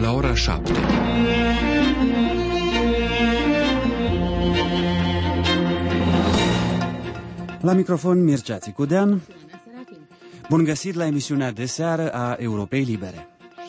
la ora 7. La microfon Mircea Țicudean. Bun găsit la emisiunea de seară a Europei Libere.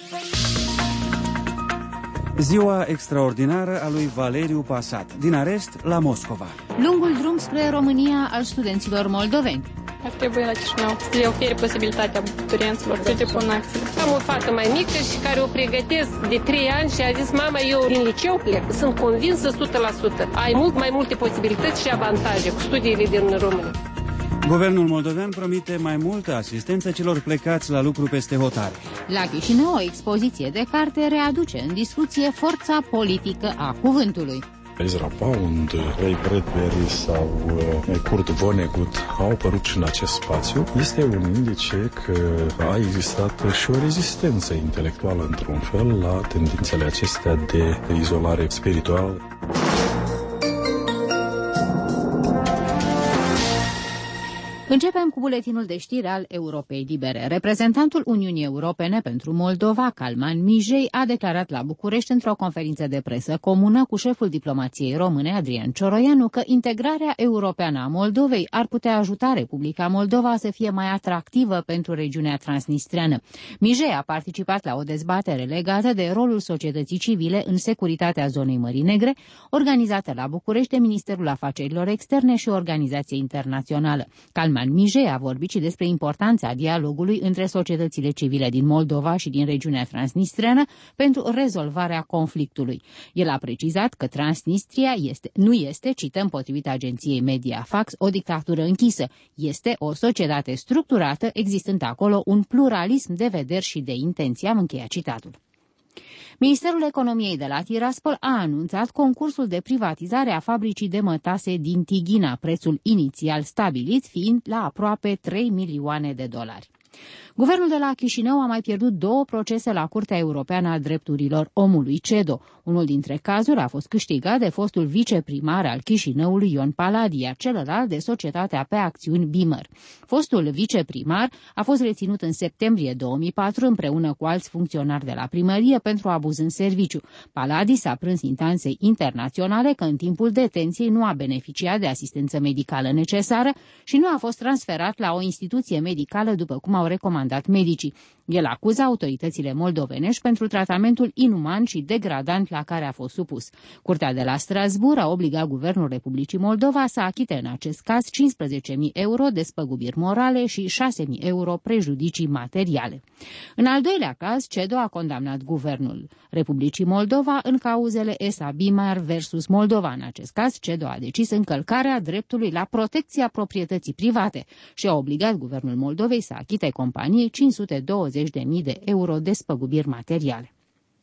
Ziua extraordinară a lui Valeriu Pasat, din arest la Moscova. Lungul drum spre România al studenților moldoveni. Ar trebui la Chișinău să le ofere posibilitatea abiturienților să depună. Am o fată mai mică și care o pregătesc de 3 ani și a zis: mama, eu din liceu plec, sunt convinsă 100%. Ai mai multe posibilități și avantaje cu studiile din România. Guvernul moldovean promite mai multă asistență celor plecați la lucru peste hotare. La Chișinău, o expoziție de carte readuce în discuție forța politică a cuvântului. Ezra Pound, Ray Bradbury sau Kurt Vonnegut au apărut și în acest spațiu. Este un indice că a existat și o rezistență intelectuală, într-un fel, la tendințele acestea de izolare spirituală. Începem cu buletinul de știri al Europei Libere. Reprezentantul Uniunii Europene pentru Moldova, Calman Mijei, a declarat la București într-o conferință de presă comună cu șeful diplomației române, Adrian Cioroianu, că integrarea europeană a Moldovei ar putea ajuta Republica Moldova să fie mai atractivă pentru regiunea transnistreană. Mijei a participat la o dezbatere legată de rolul societății civile în securitatea zonei Mării Negre, organizată la București de Ministerul Afacerilor Externe și o organizație internațională. Calman Mijei a vorbit și despre importanța dialogului între societățile civile din Moldova și din regiunea transnistreană pentru rezolvarea conflictului. El a precizat că Transnistria nu este, cităm potrivit agenției Mediafax, o dictatură închisă. Este o societate structurată, existând acolo un pluralism de vederi și de intenții. Am încheiat citatul. Ministerul Economiei de la Tiraspol a anunțat concursul de privatizare a fabricii de mătase din Tighina, prețul inițial stabilit fiind la aproape 3 milioane de dolari. Guvernul de la Chișinău a mai pierdut 2 procese la Curtea Europeană a Drepturilor Omului, CEDO. Unul dintre cazuri a fost câștigat de fostul viceprimar al Chișinăului, Ion Paladi, iar celălalt de societatea pe acțiuni Bimer. Fostul viceprimar a fost reținut în septembrie 2004 împreună cu alți funcționari de la primărie pentru abuz în serviciu. Paladi s-a plâns instanței internaționale că în timpul detenției nu a beneficiat de asistență medicală necesară și nu a fost transferat la o instituție medicală după cum au recomandat medicii. El acuză autoritățile moldovenești pentru tratamentul inuman și degradant la care a fost supus. Curtea de la Strasbourg a obligat Guvernul Republicii Moldova să achite în acest caz 15.000 euro despăgubiri morale și 6.000 euro prejudicii materiale. În al doilea caz, CEDO a condamnat Guvernul Republicii Moldova în cauzele ESA Bimar versus Moldova. În acest caz, CEDO a decis încălcarea dreptului la protecția proprietății private și a obligat Guvernul Moldovei să achite companiei 520.000 de euro despăgubiri materiale.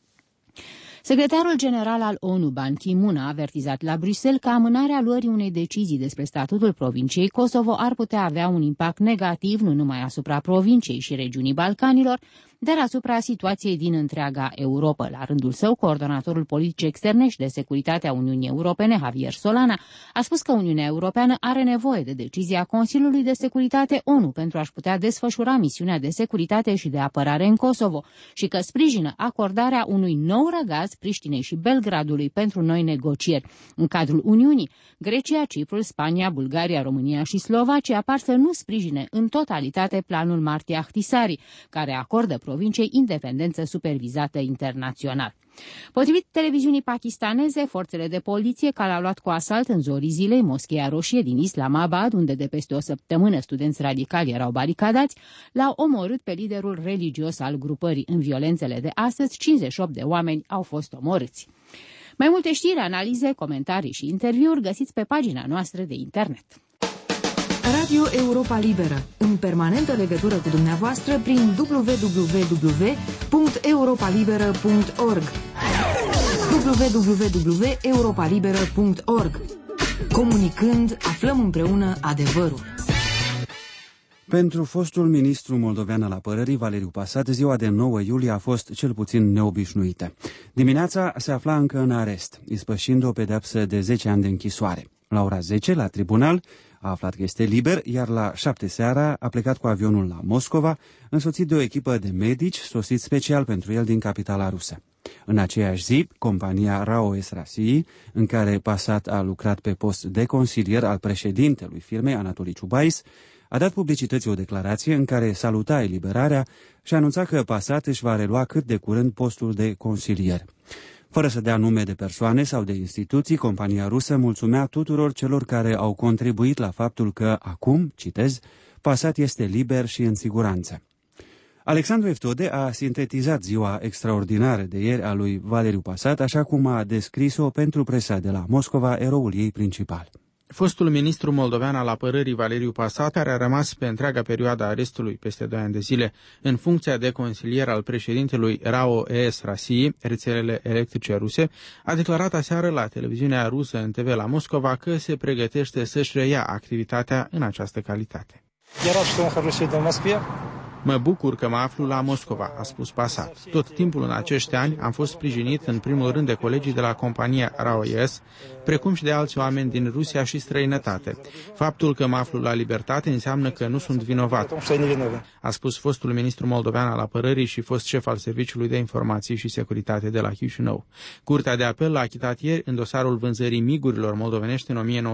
Secretarul general al ONU, Ban Ki-moon, a avertizat la Bruxelles că amânarea luării unei decizii despre statutul provinciei Kosovo ar putea avea un impact negativ nu numai asupra provinciei și regiunii Balcanilor, dar asupra situației din întreaga Europa. La rândul său, coordonatorul politic externe și de securitate a Uniunii Europene, Javier Solana, a spus că Uniunea Europeană are nevoie de decizia Consiliului de Securitate ONU pentru a-și putea desfășura misiunea de securitate și de apărare în Kosovo și că sprijină acordarea unui nou răgaz Priștinei și Belgradului pentru noi negocieri. În cadrul Uniunii, Grecia, Ciprul, Spania, Bulgaria, România și Slovacia par să nu sprijine în totalitate planul Marti Ahtisaari, care acordă provinciei independență supervizată internațional. Potrivit televiziunii pakistaneze, forțele de poliție care au luat cu asalt în zorii zilei Moscheea Roșie din Islamabad, unde de peste o săptămână studenți radicali erau baricadați, l-au omorât pe liderul religios al grupării. În violențele de astăzi, 58 de oameni au fost omorâți. Mai multe știri, analize, comentarii și interviuri găsiți pe pagina noastră de internet. Radio Europa Liberă, în permanentă legătură cu dumneavoastră prin www.europalibera.org www.europalibera.org. Comunicând, aflăm împreună adevărul. Pentru fostul ministru moldovean al apărării, Valeriu Pasat, ziua de 9 iulie a fost cel puțin neobișnuită. Dimineața se afla încă în arest, ispășind o pedeapsă de 10 ani de închisoare. La ora 10, la tribunal, a aflat că este liber, iar la 7 seara a plecat cu avionul la Moscova, însoțit de o echipă de medici sosiți special pentru el din capitala rusă. În aceeași zi, compania RAO Esrasii, în care Passat a lucrat pe post de consilier al președintelui firmei, Anatolii Ciubais, a dat publicității o declarație în care saluta eliberarea și anunța că Passat își va relua cât de curând postul de consilier. Fără să dea nume de persoane sau de instituții, compania rusă mulțumea tuturor celor care au contribuit la faptul că acum, citez, Passat este liber și în siguranță. Alexandru Eftode a sintetizat ziua extraordinară de ieri a lui Valeriu Passat, așa cum a descris-o pentru presa de la Moscova eroul ei principal. Fostul ministru moldovean al apărării Valeriu Passat, care a rămas pe întreaga perioadă a arestului, peste 2 ani de zile, în funcția de consilier al președintelui RAO Esrasii, rețelele electrice ruse, a declarat aseară la televiziunea rusă NTV la Moscova că se pregătește să-și reia activitatea în această calitate. Mă bucur că mă aflu la Moscova, a spus Passat. Tot timpul în acești ani am fost sprijinit în primul rând de colegii de la compania RAO-ES, precum și de alți oameni din Rusia și străinătate. Faptul că mă aflu la libertate înseamnă că nu sunt vinovat, a spus fostul ministru moldovean al apărării și fost șef al Serviciului de Informații și Securitate de la Chișinău. Curtea de apel l-a achitat ieri în dosarul vânzării migurilor moldovenești în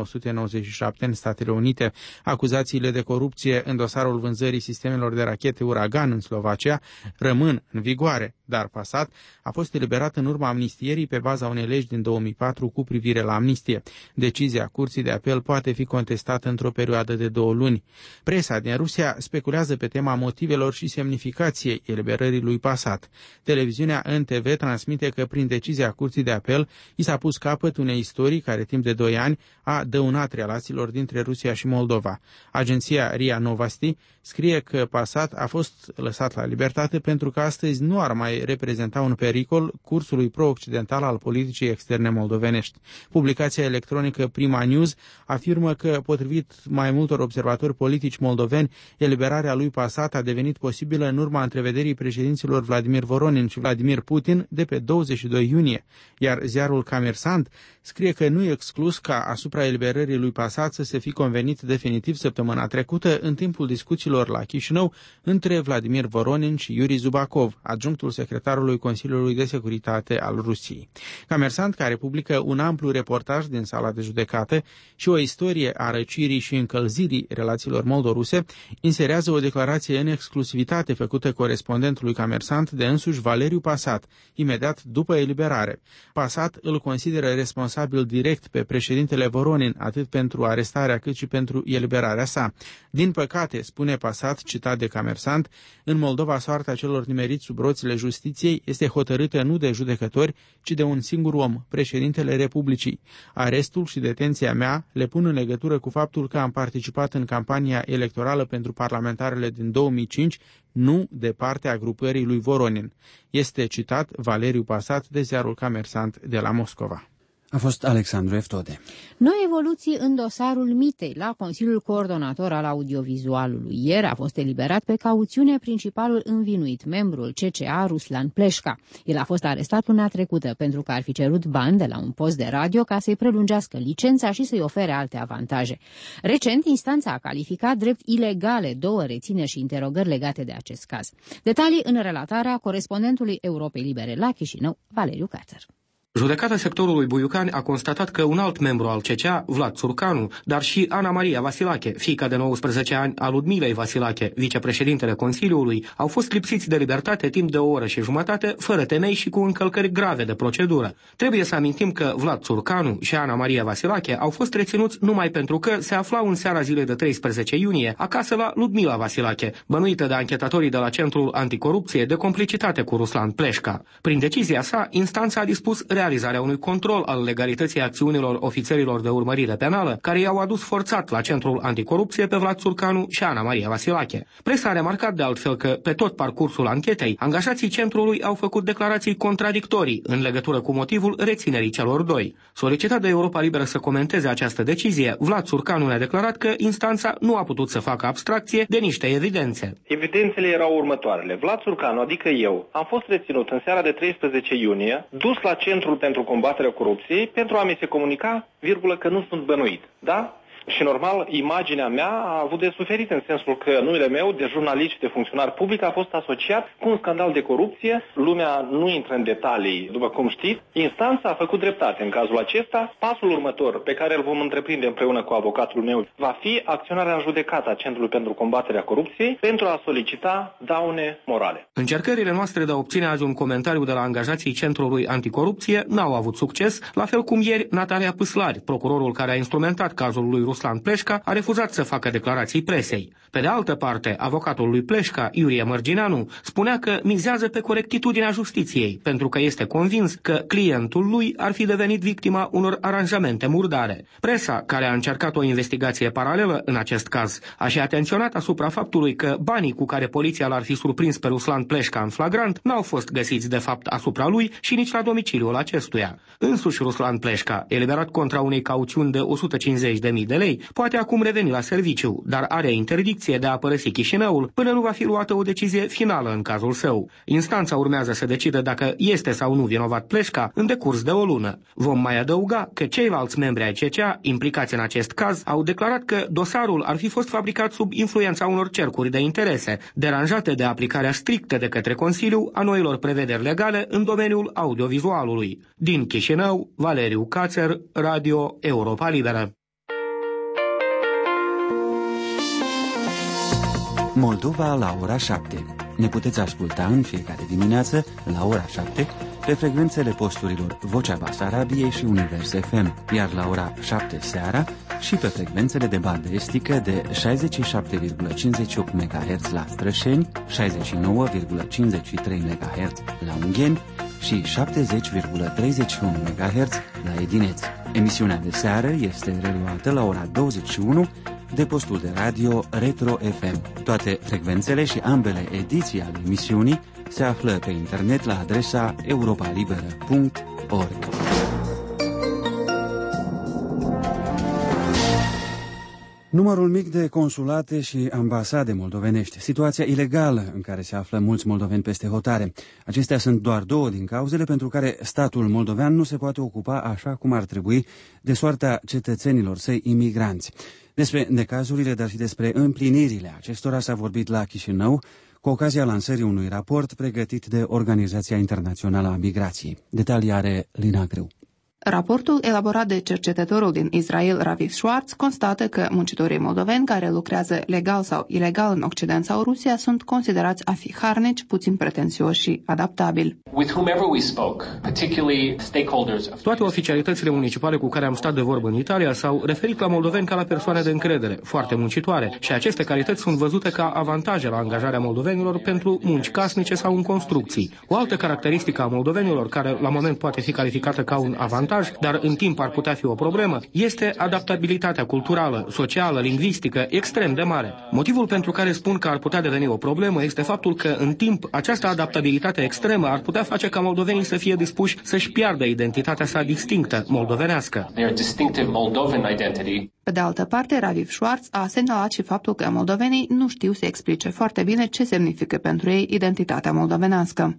1997 în Statele Unite. Acuzațiile de corupție în dosarul vânzării sistemelor de rachete Uragan în Slovacia rămân în vigoare, dar Passat a fost eliberat în urma amnistierii pe baza unei legi din 2004 cu privire la amnistie. Decizia Curții de Apel poate fi contestată într-o perioadă de 2 luni. Presa din Rusia speculează pe tema motivelor și semnificației eliberării lui Passat. Televiziunea NTV transmite că prin decizia Curții de Apel i s-a pus capăt unei istorii care timp de 2 ani a dăunat relațiilor dintre Rusia și Moldova. Agenția RIA Novosti scrie că Passat a fost lăsat la libertate pentru că astăzi nu ar mai reprezenta un pericol cursului pro-occidental al politicii externe moldovenești. Publicația electronică Prima News afirmă că, potrivit mai multor observatori politici moldoveni, eliberarea lui Passat a devenit posibilă în urma întrevederii președinților Vladimir Voronin și Vladimir Putin de pe 22 iunie, iar ziarul Comersant scrie că nu e exclus ca asupra eliberării lui Passat să se fi convenit definitiv săptămâna trecută în timpul discuțiilor la Chișinău între Vladimir Voronin și Yuri Zubakov, adjunctul secretarului Consiliului de Securitate al Rusiei. Comersant, care publică un amplu reportaj din sala de judecată și o istorie a răcirii și încălzirii relațiilor moldo-ruse, inserează o declarație în exclusivitate făcută corespondentului Comersant de însuși Valeriu Passat, imediat după eliberare. Passat îl consideră responsabil direct pe președintele Voronin, atât pentru arestarea cât și pentru eliberarea sa. Din păcate, spune Passat, citat de Comersant, în Moldova soarta celor nimeriți sub roțile justiției este hotărâtă nu de judecători, ci de un singur om, președintele Republicii. Arestul și detenția mea le pun în legătură cu faptul că am participat în campania electorală pentru parlamentarele din 2005, nu de partea grupării lui Voronin. Este citat Valeriu Passat de ziarul Comersant de la Moscova. A fost Alexandru Eftode. Noi evoluții în dosarul Mitei la Consiliul Coordonator al Audiovizualului. Ieri a fost eliberat pe cauțiune principalul învinuit, membrul CCA Ruslan Pleșca. El a fost arestat luna trecută pentru că ar fi cerut bani de la un post de radio ca să-i prelungească licența și să-i ofere alte avantaje. Recent, instanța a calificat drept ilegale 2 rețineri și interogări legate de acest caz. Detalii în relatarea corespondentului Europei Libere la Chișinău, Valeriu Cațăr. Judecata sectorului Buiucani a constatat că un alt membru al CCA, Vlad Țurcanu, dar și Ana Maria Vasilache, fiica de 19 ani a Ludmilei Vasilache, vicepreședintele Consiliului, au fost lipsiți de libertate timp de 1 oră și jumătate, fără temei și cu încălcări grave de procedură. Trebuie să amintim că Vlad Țurcanu și Ana Maria Vasilache au fost reținuți numai pentru că se aflau în seara zilei de 13 iunie acasă la Ludmila Vasilache, bănuită de anchetatorii de la Centrul Anticorupție de complicitate cu Ruslan Pleșca. Prin decizia sa, instanța a dispus realizarea unui control al legalității acțiunilor ofițerilor de urmărire penală care i-au adus forțat la Centrul Anticorupție pe Vlad Țurcanu și Ana Maria Vasilache. Presa a remarcat de altfel că, pe tot parcursul anchetei, angajații centrului au făcut declarații contradictorii în legătură cu motivul reținerii celor 2. Solicitat de Europa Liberă să comenteze această decizie, Vlad Țurcanu ne-a declarat că instanța nu a putut să facă abstracție de niște evidențe. Evidențele erau următoarele. Vlad Țurcanu, adică eu, am fost reținut în seara de 13 iunie, dus la Centrul pentru combaterea corupției pentru a mi se comunica, că nu sunt bănuit. Da? Și normal, imaginea mea a avut de suferit în sensul că numele meu de jurnalist și de funcționar public a fost asociat cu un scandal de corupție. Lumea nu intră în detalii, după cum știți. Instanța a făcut dreptate în cazul acesta. Pasul următor pe care îl vom întreprinde împreună cu avocatul meu va fi acționarea în judecată a Centrului pentru combaterea corupției pentru a solicita daune morale. Încercările noastre de a obține azi un comentariu de la angajații Centrului Anticorupție n-au avut succes, la fel cum ieri Natalia Păslari, procurorul care a instrumentat cazul lui Ruslan Pleșca, a refuzat să facă declarații presei. Pe de altă parte, avocatul lui Pleșca, Iurie Mărgineanu, spunea că mizează pe corectitudinea justiției, pentru că este convins că clientul lui ar fi devenit victima unor aranjamente murdare. Presa, care a încercat o investigație paralelă în acest caz, a și atenționat asupra faptului că banii cu care poliția l-ar fi surprins pe Ruslan Pleșca în flagrant n-au fost găsiți de fapt asupra lui și nici la domiciliul acestuia. Însuși Ruslan Pleșca, eliberat contra unei cauțiuni de 150.000 de lei, poate acum reveni la serviciu, dar are interdicție de a părăsi Chișinăul până nu va fi luată o decizie finală în cazul său. Instanța urmează să decidă dacă este sau nu vinovat Pleșca în decurs de o lună. Vom mai adăuga că ceilalți membri ai CCA implicați în acest caz au declarat că dosarul ar fi fost fabricat sub influența unor cercuri de interese, deranjate de aplicarea strictă de către Consiliu a noilor prevederi legale în domeniul audiovizualului. Din Chișinău, Valeriu Cațer, Radio Europa Liberă. Moldova la ora 7. Ne puteți asculta în fiecare dimineață, la ora 7, pe frecvențele posturilor Vocea Basarabiei și Univers FM, iar la ora 7 seara și pe frecvențele de bandă estică de 67,58 MHz la Strășeni, 69,53 MHz la Ungheni și 70,31 MHz la Edineț. Emisiunea de seară este reluată la ora 21 de postul de radio Retro FM. Toate frecvențele și ambele ediții ale emisiunii se află pe internet la adresa europalibera.org. Numărul mic de consulate și ambasade moldovenești, situația ilegală în care se află mulți moldoveni peste hotare. Acestea sunt doar două din cauzele pentru care statul moldovean nu se poate ocupa așa cum ar trebui de soarta cetățenilor săi imigranți. Despre necazurile, dar și despre împlinirile acestora s-a vorbit la Chișinău cu ocazia lansării unui raport pregătit de Organizația Internațională a Migrației. Detalii are Lina Greu. Raportul elaborat de cercetătorul din Israel, Raviv Schwartz, constată că muncitorii moldoveni care lucrează legal sau ilegal în Occident sau Rusia sunt considerați a fi harnici, puțin pretențioși și adaptabili. Toate oficialitățile municipale cu care am stat de vorbă în Italia s-au referit la moldoveni ca la persoane de încredere, foarte muncitoare, și aceste calități sunt văzute ca avantaje la angajarea moldovenilor pentru munci casnice sau în construcții. O altă caracteristică a moldovenilor, care la moment poate fi calificată ca un avantaj, dar în timp ar putea fi o problemă, este adaptabilitatea culturală, socială, lingvistică extrem de mare. Motivul pentru care spun că ar putea deveni o problemă este faptul că în timp această adaptabilitate extremă ar putea face ca moldovenii să fie dispuși să-și piardă identitatea sa distinctă moldovenească. Pe de altă parte, Raviv Schwartz a semnalat și faptul că moldovenii nu știu să explice foarte bine ce semnifică pentru ei identitatea moldovenească.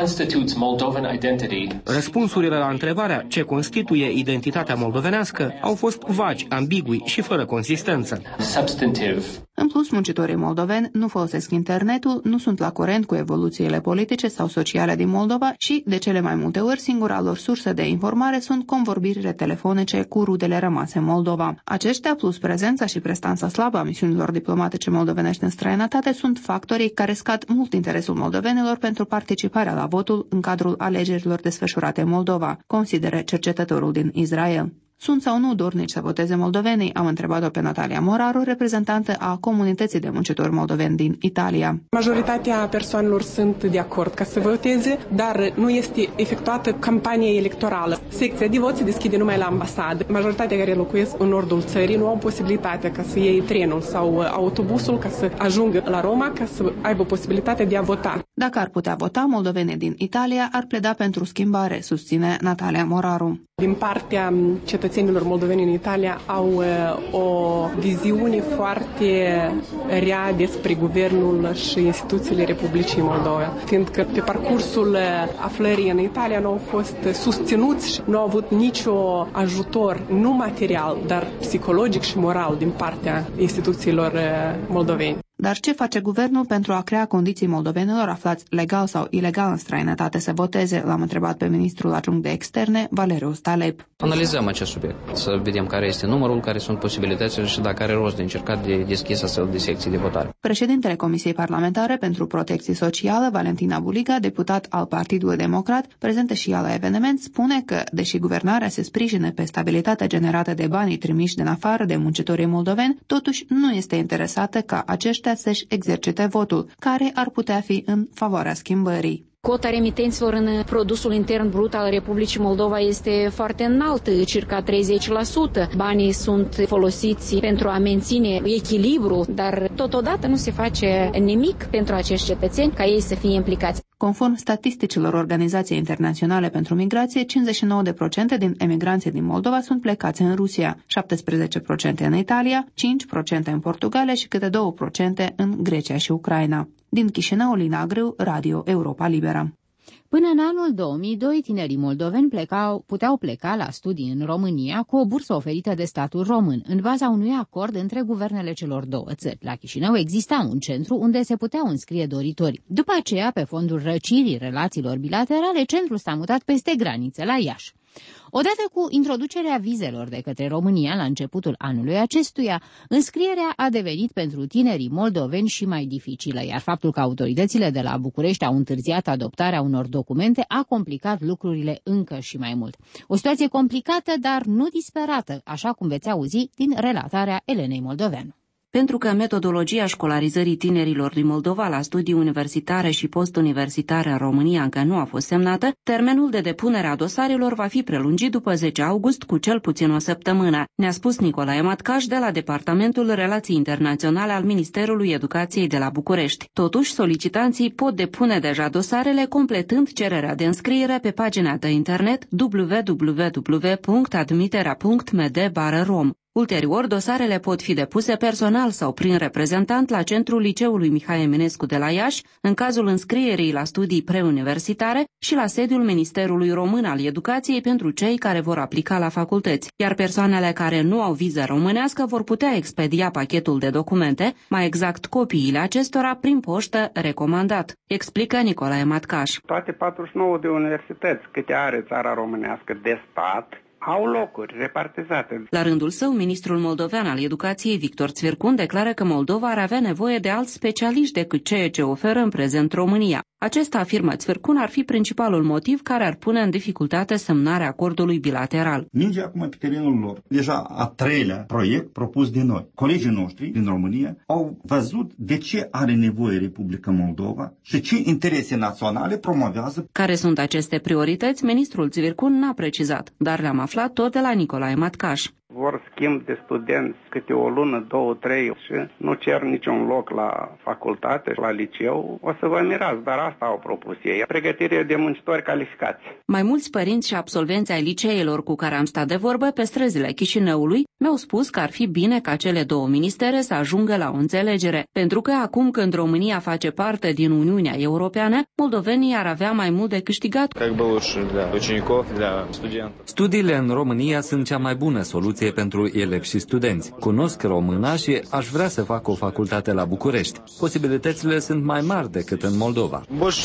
Răspunsurile la întrebarea ce constituie identitatea moldovenească au fost vagi, ambigui și fără consistență. În plus, muncitorii moldoveni nu folosesc internetul, nu sunt la curent cu evoluțiile politice sau sociale din Moldova și, de cele mai multe ori, singura lor sursă de informare sunt convorbirile telefonice cu rudele rămase în Moldova. Aceștia, plus prezența și prestanța slabă a misiunilor diplomatice moldovenești în străinătate, sunt factorii care scad mult interesul moldovenilor pentru participarea la votul în cadrul alegerilor desfășurate în Moldova, consideră cercetătorul din Israel. Sunt sau nu dornici să voteze moldovenii? Am întrebat-o pe Natalia Moraru, reprezentantă a comunității de muncitori moldoveni din Italia. Majoritatea persoanelor sunt de acord ca să voteze, dar nu este efectuată campanie electorală. Secția de vot se deschide numai la ambasadă. Majoritatea care locuiesc în nordul țării nu au posibilitatea ca să iei trenul sau autobusul ca să ajungă la Roma, ca să aibă posibilitatea de a vota. Dacă ar putea vota, moldovenii din Italia ar pleda pentru schimbare, susține Natalia Moraru. Din partea cetățenilor moldoveni în Italia au o viziune foarte rea despre guvernul și instituțiile Republicii Moldova, fiindcă pe parcursul aflării în Italia nu au fost susținuți și nu au avut nicio ajutor, nu material, dar psihologic și moral din partea instituțiilor moldoveni. Dar ce face guvernul pentru a crea condiții moldovenilor aflați legal sau ilegal în străinătate să voteze? L-am întrebat pe ministrul adjunct de externe, Valeriu Stalep. Analizăm acest subiect, să vedem care este numărul, care sunt posibilitățile și dacă are rost de încercat de deschis astfel de secții de votare. Președintele Comisiei Parlamentare pentru Protecție Socială, Valentina Buliga, deputat al Partidului Democrat, prezentă și ea la eveniment, spune că, deși guvernarea se sprijine pe stabilitatea generată de banii trimiși din afară de muncitorii moldoveni, totuși nu este interesată ca aceștia să-și exercite votul, care ar putea fi în favoarea schimbării. Cota remitenților în produsul intern brut al Republicii Moldova este foarte înaltă, circa 30%. Banii sunt folosiți pentru a menține echilibru, dar totodată nu se face nimic pentru acești cetățeni ca ei să fie implicați. Conform statisticilor Organizației Internaționale pentru Migrație, 59% din emigranții din Moldova sunt plecați în Rusia, 17% în Italia, 5% în Portugalia și câte 2% în Grecia și Ucraina. Din Chișinău, Lina Grâu, Radio Europa Liberă. Până în anul 2002, tinerii moldoveni puteau pleca la studii în România cu o bursă oferită de statul român, în baza unui acord între guvernele celor două țări. La Chișinău exista un centru unde se puteau înscrie doritori. După aceea, pe fondul răcirii relațiilor bilaterale, centrul s-a mutat peste graniță, la Iași. Odată cu introducerea vizelor de către România la începutul anului acestuia, înscrierea a devenit pentru tinerii moldoveni și mai dificilă, iar faptul că autoritățile de la București au întârziat adoptarea unor documente a complicat lucrurile încă și mai mult. O situație complicată, dar nu disperată, așa cum veți auzi din relatarea Elenei Moldoveanu. Pentru că metodologia școlarizării tinerilor din Moldova la studii universitare și postuniversitare în România încă nu a fost semnată, termenul de depunere a dosarelor va fi prelungit după 10 august cu cel puțin o săptămână, ne-a spus Nicolae Matcaș de la Departamentul Relații Internaționale al Ministerului Educației de la București. Totuși, solicitanții pot depune deja dosarele completând cererea de înscriere pe pagina de internet www.admiterea.md/rom. Ulterior, dosarele pot fi depuse personal sau prin reprezentant la centrul Liceului Mihai Eminescu de la Iași, în cazul înscrierii la studii preuniversitare și la sediul Ministerului Român al Educației pentru cei care vor aplica la facultăți, iar persoanele care nu au viză românească vor putea expedia pachetul de documente, mai exact copiile acestora, prin poștă recomandat, explică Nicolae Matcaș. Toate 49 de universități câte are țara românească de stat au locuri repartizate. La rândul său, ministrul moldovean al educației, Victor Țvircun, declară că Moldova ar avea nevoie de alți specialiști decât ceea ce oferă în prezent România. Acesta, afirmă Țvircun, ar fi principalul motiv care ar pune în dificultate semnarea acordului bilateral. Minge acum pe terenul lor. Deja a treilea proiect propus de noi. Colegii noștri din România au văzut de ce are nevoie Republica Moldova și ce interese naționale promovează. Care sunt aceste priorități, ministrul Țvircun n-a precizat, dar le-am aflat tot de la Nicolae Matcaș. Vor schimb de studenți câte o lună, 2, 3 și nu cer niciun loc la facultate, la liceu. O să vă mirați, dar asta au propus ei. Pregătire de muncitori calificați. Mai mulți părinți și absolvenți ai liceelor cu care am stat de vorbă pe străzile Chișinăului mi-au spus că ar fi bine ca cele două ministere să ajungă la o înțelegere, pentru că acum când România face parte din Uniunea Europeană, moldovenii ar avea mai mult de câștigat. Studiile în România sunt cea mai bună soluție pentru elevi și studenți. Cunosc româna și aș vrea să fac o facultate la București. Posibilitățile sunt mai mari decât în Moldova.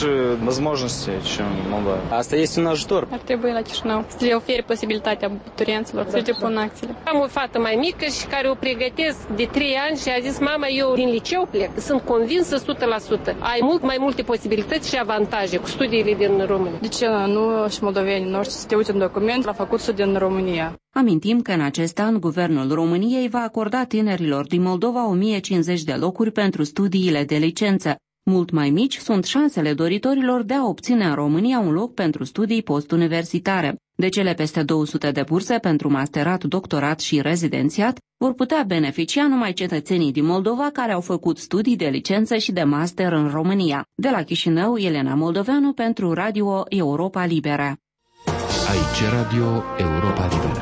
Asta este un ajutor. Ar trebui la Chișinău să le ofere posibilitatea abiturienților să depună acțiile. Am o fată mai mică și care o pregătesc de 3 ani și a zis: mama, eu din liceu plec. Sunt convinsă 100%. Ai mai multe posibilități și avantaje cu studiile din România. De ce nu și moldovenii noștri să te uite în document la făcut studii în România? Amintim că în acest an guvernul României va acorda tinerilor din Moldova 1050 de locuri pentru studiile de licență. Mult mai mici sunt șansele doritorilor de a obține în România un loc pentru studii postuniversitare. De cele peste 200 de burse pentru masterat, doctorat și rezidențiat vor putea beneficia numai cetățenii din Moldova care au făcut studii de licență și de master în România. De la Chișinău, Elena Moldoveanu pentru Radio Europa Liberă. Aici Radio Europa Liberă.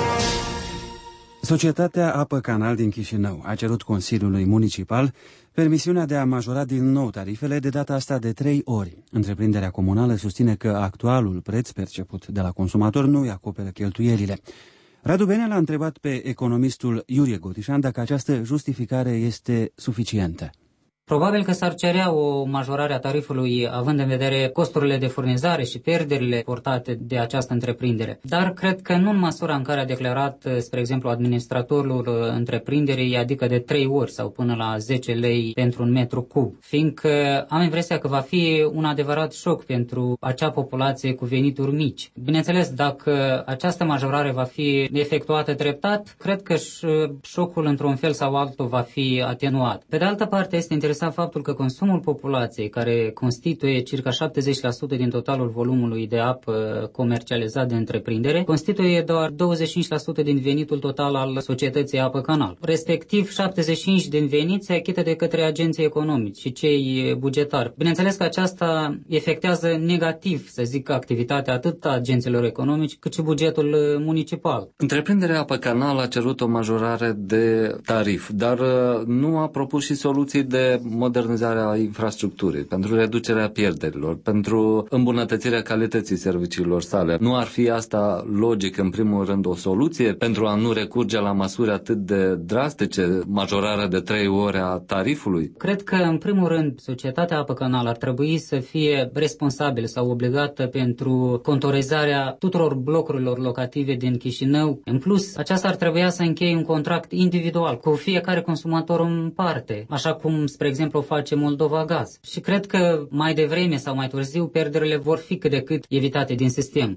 Societatea Apă Canal din Chișinău a cerut Consiliului Municipal permisiunea de a majora din nou tarifele, de data asta de 3 ori. Întreprinderea comunală susține că actualul preț perceput de la consumator nu îi acoperă cheltuielile. Radu Benea l-a întrebat pe economistul Iurie Gotișan dacă această justificare este suficientă. Probabil că s-ar cerea o majorare a tarifului având în vedere costurile de furnizare și pierderile portate de această întreprindere. Dar cred că nu în măsura în care a declarat, spre exemplu, administratorul întreprinderii, adică de 3 ori sau până la 10 lei pentru un metru cub, fiindcă am impresia că va fi un adevărat șoc pentru acea populație cu venituri mici. Bineînțeles, dacă această majorare va fi efectuată treptat, cred că șocul într-un fel sau altul va fi atenuat. Pe de altă parte, este interesant faptul că consumul populației, care constituie circa 70% din totalul volumului de apă comercializat de întreprindere, constituie doar 25% din venitul total al societății Apă Canal. Respectiv, 75% din venit se achită de către agenții economici și cei bugetari. Bineînțeles că aceasta efectează negativ, să zic, activitatea atât a agenților economici cât și bugetul municipal. Întreprinderea Apă Canal a cerut o majorare de tarif, dar nu a propus și soluții de modernizarea infrastructurii, pentru reducerea pierderilor, pentru îmbunătățirea calității serviciilor sale. Nu ar fi asta logic, în primul rând, o soluție pentru a nu recurge la măsuri atât de drastice, majorarea de 3 ori a tarifului? Cred că, în primul rând, societatea Apă Canal ar trebui să fie responsabilă sau obligată pentru contorizarea tuturor blocurilor locative din Chișinău. În plus, aceasta ar trebui să încheie un contract individual cu fiecare consumator în parte, așa cum, spre exemplu, o face Moldova Gaz. Și cred că mai devreme sau mai târziu pierderile vor fi cât de cât evitate din sistem.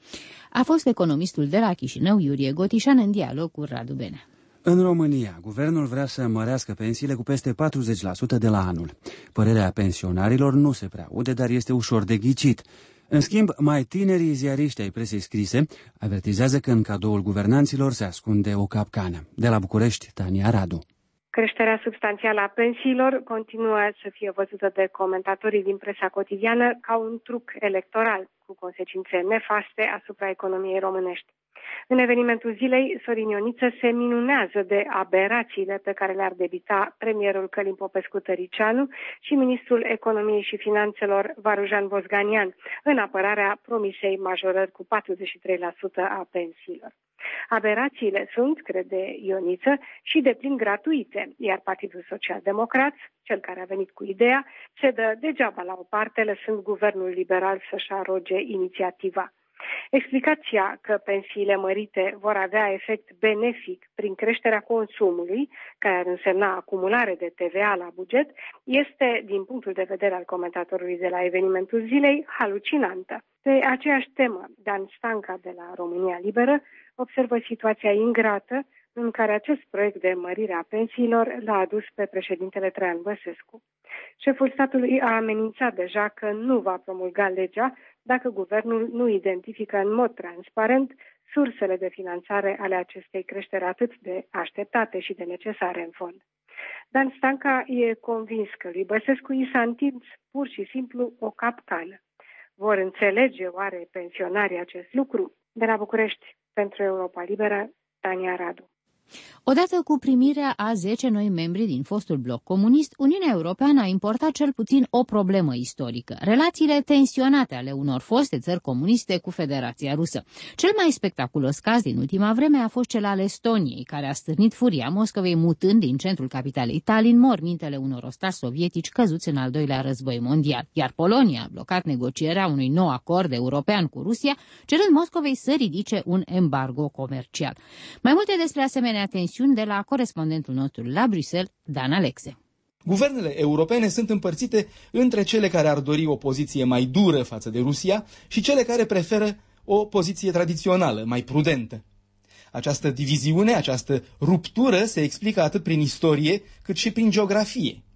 A fost economistul de la Chișinău, Iurie Gotișan, în dialog cu Radu Benea. În România, guvernul vrea să mărească pensiile cu peste 40% de la anul. Părerea pensionarilor nu se prea aude, dar este ușor de ghicit. În schimb, mai tinerii ziariști ai presei scrise avertizează că în cadoul guvernanților se ascunde o capcană. De la București, Tania Radu. Creșterea substanțială a pensiilor continuă să fie văzută de comentatorii din presa cotidiană ca un truc electoral, cu consecințe nefaste asupra economiei românești. În evenimentul zilei, Sorin Ioniță se minunează de aberațiile pe care le-ar debita premierul Călin Popescu-Tăricianu și ministrul Economiei și Finanțelor Varujan Bozganian în apărarea promisei majorări cu 43% a pensiilor. Aberațiile sunt, crede Ioniță, și deplin gratuite, iar Partidul Social-Democrat, cel care a venit cu ideea, se dă degeaba la o parte, lăsând guvernul liberal să-și aroge inițiativa. Explicația că pensiile mărite vor avea efect benefic prin creșterea consumului, care ar însemna acumulare de TVA la buget, este, din punctul de vedere al comentatorului de la evenimentul zilei, halucinantă. Pe aceeași temă, Dan Stanca de la România Liberă observă situația ingrată în care acest proiect de mărire a pensiilor l-a adus pe președintele Traian Băsescu. Șeful statului a amenințat deja că nu va promulga legea dacă guvernul nu identifică în mod transparent sursele de finanțare ale acestei creșteri atât de așteptate și de necesare în fond. Dan Stanca e convins că lui Băsescu i s-a întins pur și simplu o capcană. Vor înțelege oare pensionarii acest lucru? De la București, pentru Europa Liberă, Tania Radu. Odată cu primirea a 10 noi membri din fostul bloc comunist, Uniunea Europeană a importat cel puțin o problemă istorică: relațiile tensionate ale unor foste țări comuniste cu Federația Rusă. Cel mai spectaculos caz din ultima vreme a fost cel al Estoniei, care a stârnit furia Moscovei mutând din centrul capitalei Tallinn mormintele unor ostași sovietici căzuți în al doilea război mondial, iar Polonia a blocat negocierea unui nou acord european cu Rusia, cerând Moscovei să ridice un embargo comercial. Mai multe despre asemenea tensiuni de la corespondentul nostru la Bruxelles, Dan Alexe. Guvernele europene sunt împărțite între cele care ar dori o poziție mai dură față de Rusia și cele care preferă o poziție tradițională, mai prudentă. Această diviziune, această ruptură se explică atât prin istorie cât și prin geografie.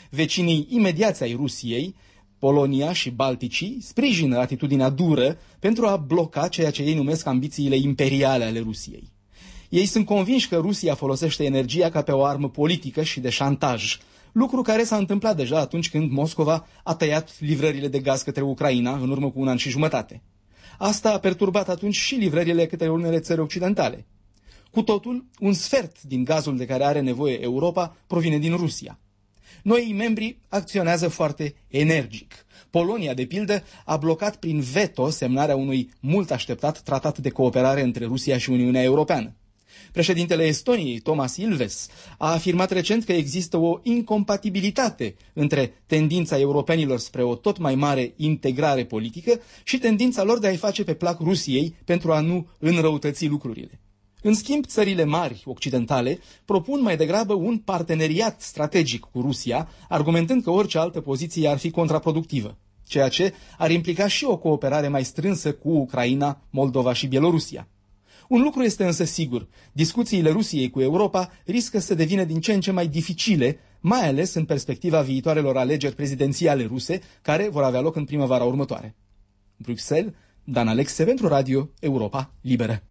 Vecinii imediați ai Rusiei, Polonia și Balticii, sprijină atitudinea dură pentru a bloca ceea ce ei numesc ambițiile imperiale ale Rusiei. Ei sunt convinși că Rusia folosește energia ca pe o armă politică și de șantaj, lucru care s-a întâmplat deja atunci când Moscova a tăiat livrările de gaz către Ucraina în urmă cu 1 an și jumătate. Asta a perturbat atunci și livrările către unele țări occidentale. Cu totul, un sfert din gazul de care are nevoie Europa provine din Rusia. Noii membri acționează foarte energic. Polonia, de pildă, a blocat prin veto semnarea unui mult așteptat tratat de cooperare între Rusia și Uniunea Europeană. Președintele Estoniei, Toomas Ilves, a afirmat recent că există o incompatibilitate între tendința europenilor spre o tot mai mare integrare politică și tendința lor de a-i face pe plac Rusiei pentru a nu înrăutăți lucrurile. În schimb, țările mari occidentale propun mai degrabă un parteneriat strategic cu Rusia, argumentând că orice altă poziție ar fi contraproductivă, ceea ce ar implica și o cooperare mai strânsă cu Ucraina, Moldova și Bielorusia. Un lucru este însă sigur, discuțiile Rusiei cu Europa riscă să devină din ce în ce mai dificile, mai ales în perspectiva viitoarelor alegeri prezidențiale ruse, care vor avea loc în primăvara următoare. Bruxelles, Dan Alexe pentru Radio Europa Liberă.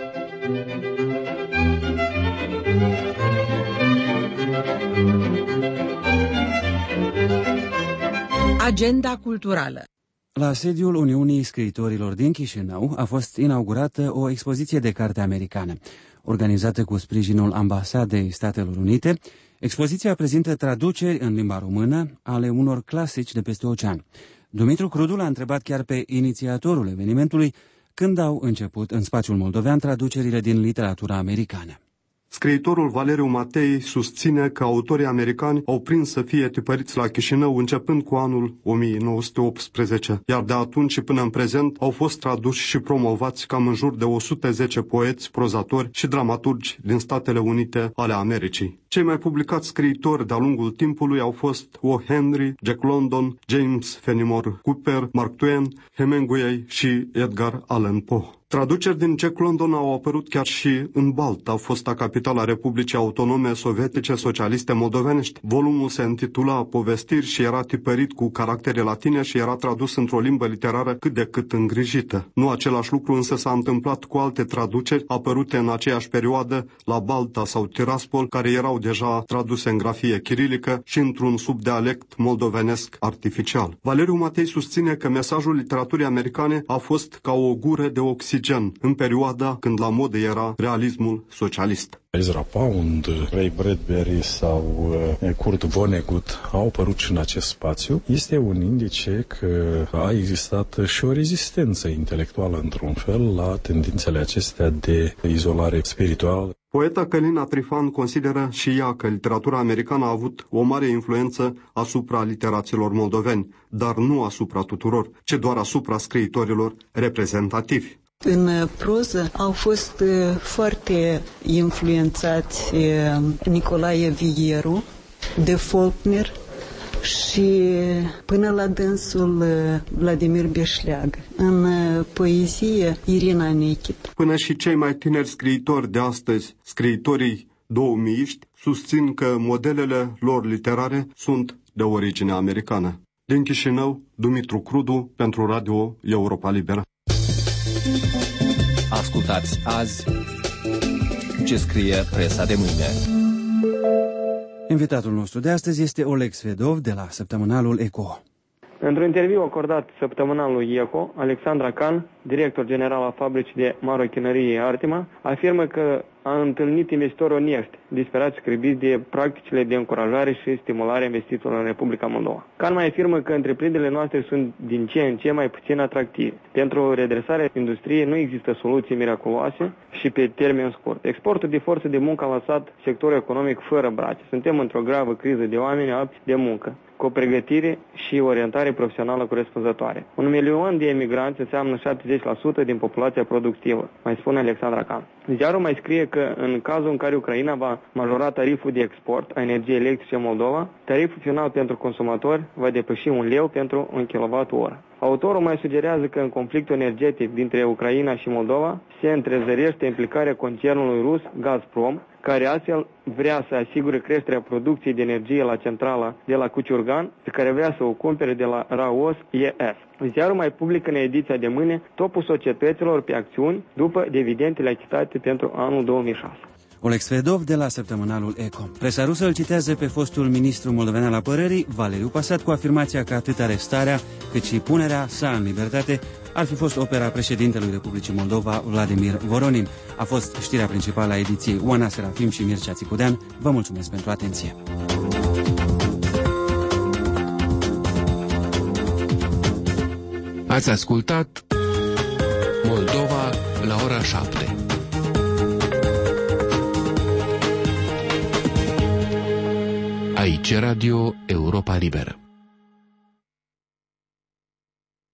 Agenda culturală. La sediul Uniunii Scriitorilor din Chișinău a fost inaugurată o expoziție de carte americană. Organizată cu sprijinul Ambasadei Statelor Unite, expoziția prezintă traduceri în limba română ale unor clasici de peste ocean. Dumitru Crudu l-a întrebat chiar pe inițiatorul evenimentului când au început în spațiul moldovean traducerile din literatura americană. Scriitorul Valeriu Matei susține că autorii americani au prins să fie tipăriți la Chișinău începând cu anul 1918, iar de atunci și până în prezent au fost traduși și promovați cam în jur de 110 poeți, prozatori și dramaturgi din Statele Unite ale Americii. Cei mai publicați scriitori de-a lungul timpului au fost O. Henry, Jack London, James Fenimore Cooper, Mark Twain, Hemingway și Edgar Allan Poe. Traduceri din Jack London au apărut chiar și în Balta, fosta capitală a Republicii Autonome Sovietice Socialiste Moldovenești. Volumul se intitula Povestiri și era tipărit cu caractere latine și era tradus într-o limbă literară cât de cât îngrijită. Nu același lucru însă s-a întâmplat cu alte traduceri apărute în aceeași perioadă la Balta sau Tiraspol, care erau deja traduse în grafie chirilică și într-un subdialect moldovenesc artificial. Valeriu Matei susține că mesajul literaturii americane a fost ca o gură de oxigen în perioada când la modă era realismul socialist. Ezra Pound, Ray Bradbury sau Kurt Vonnegut au apărut și în acest spațiu. Este un indice că a existat și o rezistență intelectuală într-un fel la tendințele acestea de izolare spirituală. Poeta Călina Trifan consideră și ea că literatura americană a avut o mare influență asupra literaților moldoveni, dar nu asupra tuturor, ci doar asupra scriitorilor reprezentativi. În proză au fost foarte influențați Nicolae Vieru, de Faulkner și până la dânsul Vladimir Beșleag. În poezie Irina Nechit. Până și cei mai tineri scriitori de astăzi, scriitorii 2000-iști, susțin că modelele lor literare sunt de origine americană. Din Chișinău, Dumitru Crudu pentru Radio Europa Liberă. Ascultați azi ce scrie presa de mâine. Invitatul nostru de astăzi este Oleg Svedov de la săptămânalul Eco. Într-un interviu acordat săptămânalului Eco, Alexandra Can, director general al fabricii de marochinărie Artima, afirmă că a întâlnit investitori onești, disperați scribiți de practicile de încurajare și stimulare a investițiilor în Republica Moldova. Can mai afirmă că întreprinderile noastre sunt din ce în ce mai puțin atractive. Pentru redresarea industriei nu există soluții miraculoase și pe termen scurt. Exportul de forță de muncă a lăsat sectorul economic fără brațe. Suntem într-o gravă criză de oameni apți de muncă, cu o pregătire și orientare profesională corespunzătoare. 1 milion de emigranți înseamnă 70% din populația productivă, mai spune Alexandra Can. Ziarul mai scrie că în cazul în care Ucraina va majora tariful de export a energiei electrice în Moldova, tariful final pentru consumatori va depăși 1 leu pentru 1 kWh. Autorul mai sugerează că în conflictul energetic dintre Ucraina și Moldova se întrezărește implicarea concernului rus Gazprom, care astfel vrea să asigure creșterea producției de energie la centrala de la Cuciurgan, pe care vrea să o cumpere de la Raos ES. Ziarul mai publică în ediția de mâine topul societăților pe acțiuni după dividendele achitate pentru anul 2006. Oleg Svedov de la săptămânalul Eco. Presa rusă îl citează pe fostul ministru moldovean al apărării, Valeriu Pasat, cu afirmația că atât arestarea cât și punerea sa în libertate ar fi fost opera președintelui Republicii Moldova, Vladimir Voronin. A fost știrea principală a ediției. Oana Serafim și Mircea Țicudean. Vă mulțumesc pentru atenție. Ați ascultat Moldova la ora 7. Aici Radio Europa Liberă.